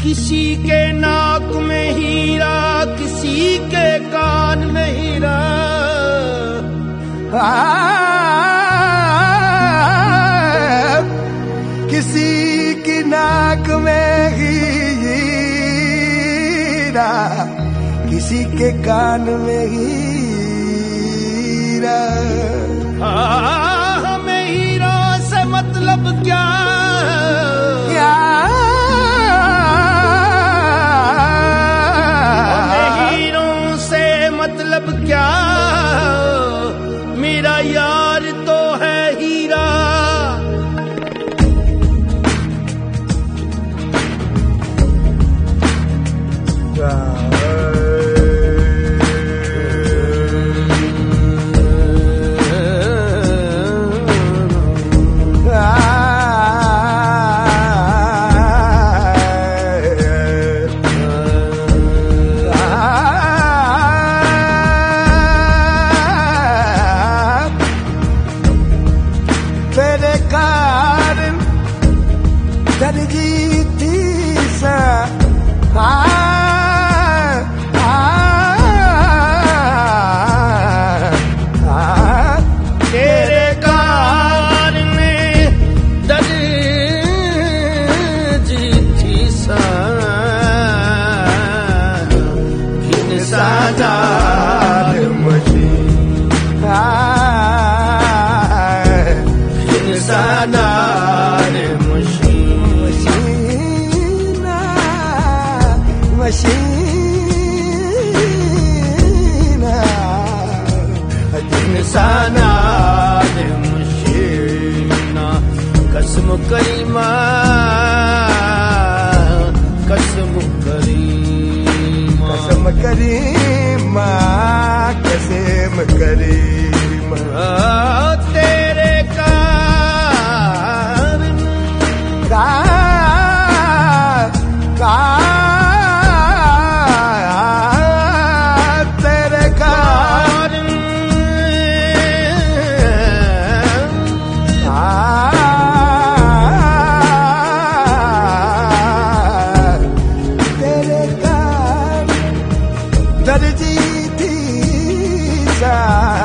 किसी के नाक में हीरा, किसी के कान में हीरा। किसी की नाक में हीरा, किसी के कान में हीरा। हमें हीरों से मतलब क्या? हमें हीरों से मतलब क्या? मेरा यार तो है हीरा। तेरे कारण दर्जी थी सा। तेरे कारण दर्जी थी सा। इंसानार मशीन, इंसानार मशीन, इंसानार मशीन। कसम करीमा, कसम करीमा, कसम करीमा, कसम करीमा। तेरे कारण तेरे कारण तेरे कारण दर्जी थी सा।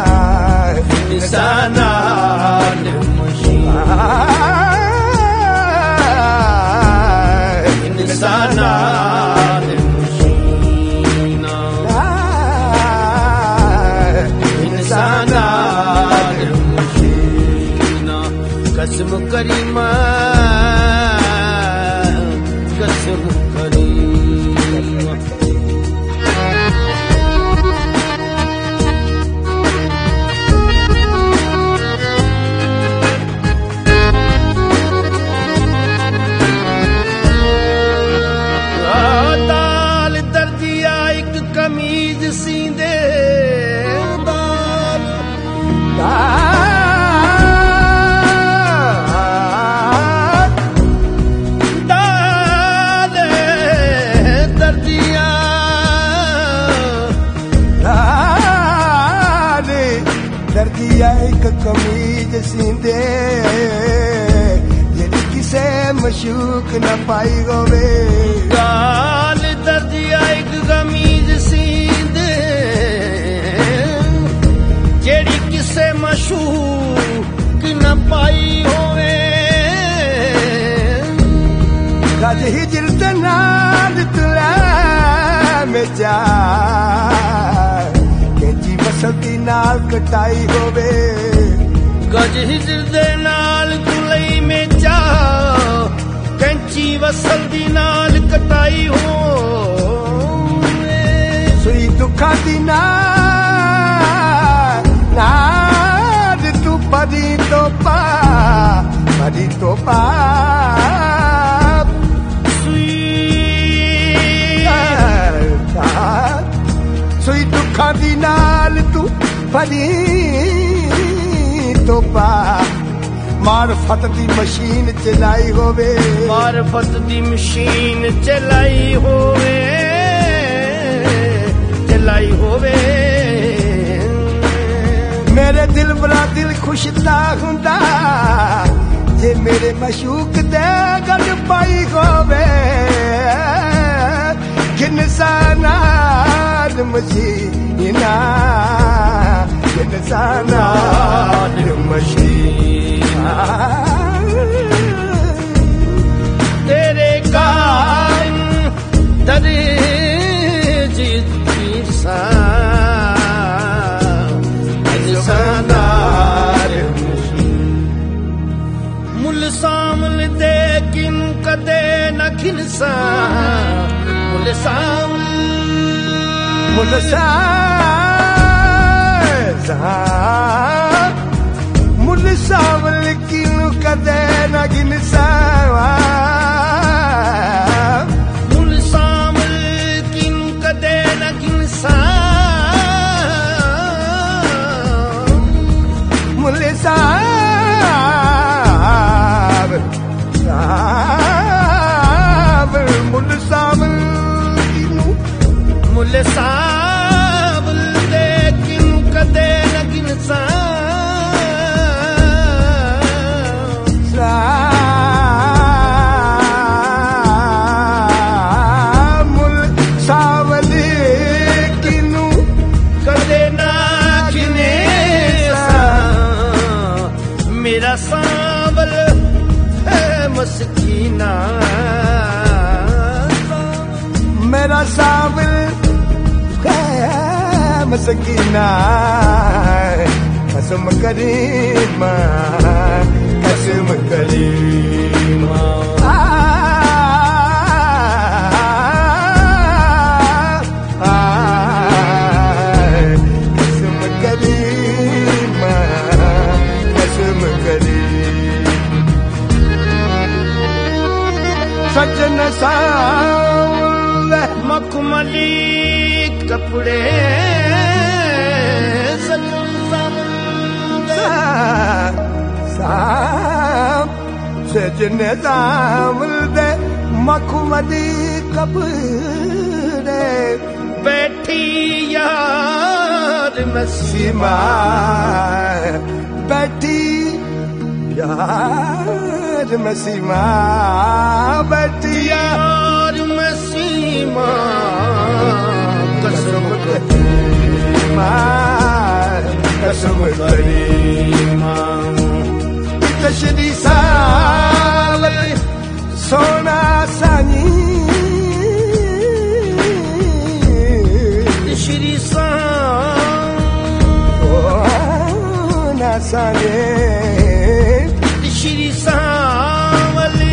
इंसानार मशीन, इंसानार मशीन, इंसानार मशीन। कसम करीमा, कसम करीमा। दाल दर्जिया एक कमीज सींदे, दाल दाल दर्जिया, दर्जिया एक कमीज सींदे, जेड़ी किसे मशूक न पाई होवे। दाल दर्जिया एक कमीज सींदे, जेड़ी किसे मशूक न पाई होवे। गज हिजर दे नाल तुला में जा, कैंची वसती नाल कटाई होवे। गज हिजर दे नाल तुलई में जा, कैंची वसल दी नाल कटाई हो। सुई दुखा दी नाल तू परी तो पा, परी तो पा। सुई दुखा दी नाल तू परी तो पा। मारफत दी मशीन चलाई होवे, मारफत दी मशीन चलाई होवे, चलाई होवे। मेरे दिल बड़ा दिल खुश ता हुंदा, जे मेरे मशूक दे गल पाई होवे। मशीना इंसानात मशीना तेरे कारण दर्जी इंसानात मुल सामल दे किन कदे न खिनसा मुल सावल किनु कदे न गिनसा मुल सावल किनु कदे न गिनसा मुल सावल मुल सावल किनु मुल सावल दे किनु कदे न गिनसा मेरा सावल है मस्कीना मेरा सावल है मस्कीना कसम करीमा कसम करीमा सजन सावल मखमली कपड़े सजन सजन सावल दे मखमली कपड़े बैठी यार मसीमा बैठी यार मसीमा बैठी यार मसीमा कसम करीमा कसम करीमा कशरी सावल सोना सानी श्री सोना सानी श्री सावली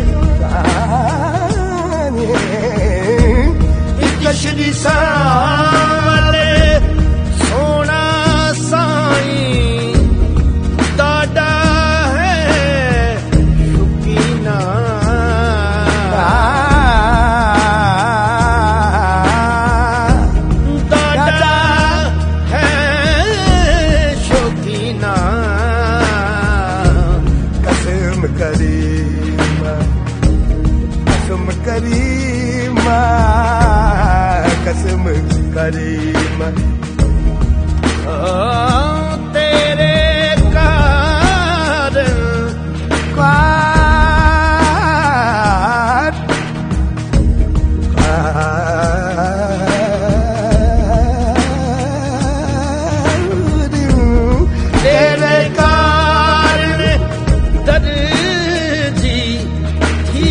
श्री सावले सोना साई दादा है शुकीना दादा है शुकीना करीमा कसम करीमा कसम करीमा तेरे कारण तेरे कारण दर्जी थी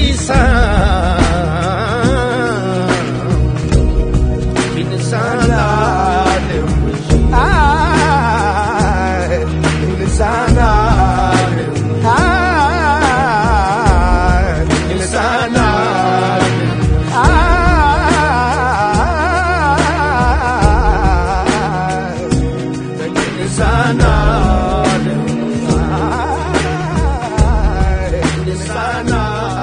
इंसानात इंसानात